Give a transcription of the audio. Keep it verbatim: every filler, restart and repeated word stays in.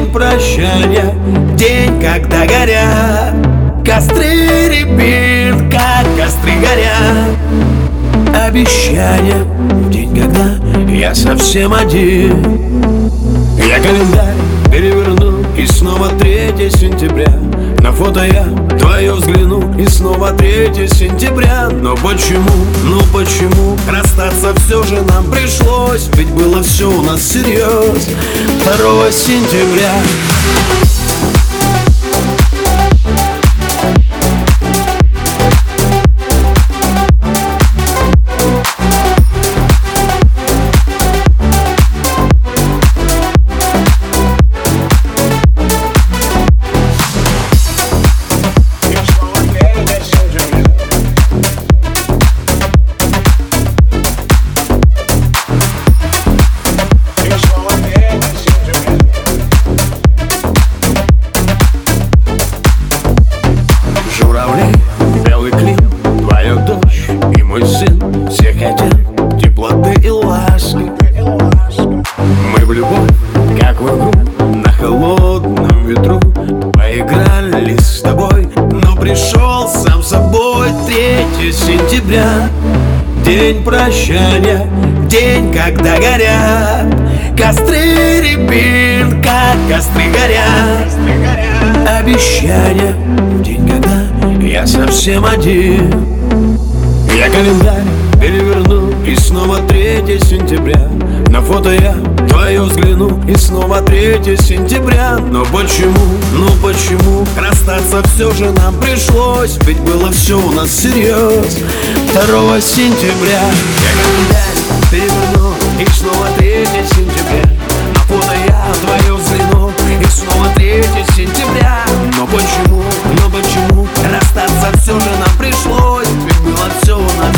День прощания, день, когда горят костры, рябин, как костры горят. Обещания, день, когда я совсем один. Я календарь переверну, и снова третье сентября. На фото я твое взгляну, и снова третье сентября. Но почему, ну почему расстаться все же нам пришлось? Ведь было все у нас всерьез второго сентября. Белый клин, твоя дочь и мой сын, все хотят теплоты и ласки. Мы в любовь, как в игру, на холодном ветру поиграли с тобой, но пришел сам собой третье сентября. День прощания, день, когда горят костры, рябин, как костры горят. Обещания, день, когда я совсем один. Я календарь переверну, и снова третье сентября. На фото я твое взгляну, и снова третье сентября. Но почему, ну почему расстаться все же нам пришлось? Ведь было все у нас всерьез второго сентября. Я календарь переверну, и снова третье сентября. На фото я твое взгляну, и снова третье сентября. Но почему, ну почему расстаться все же нам пришлось? Ведь было все у нас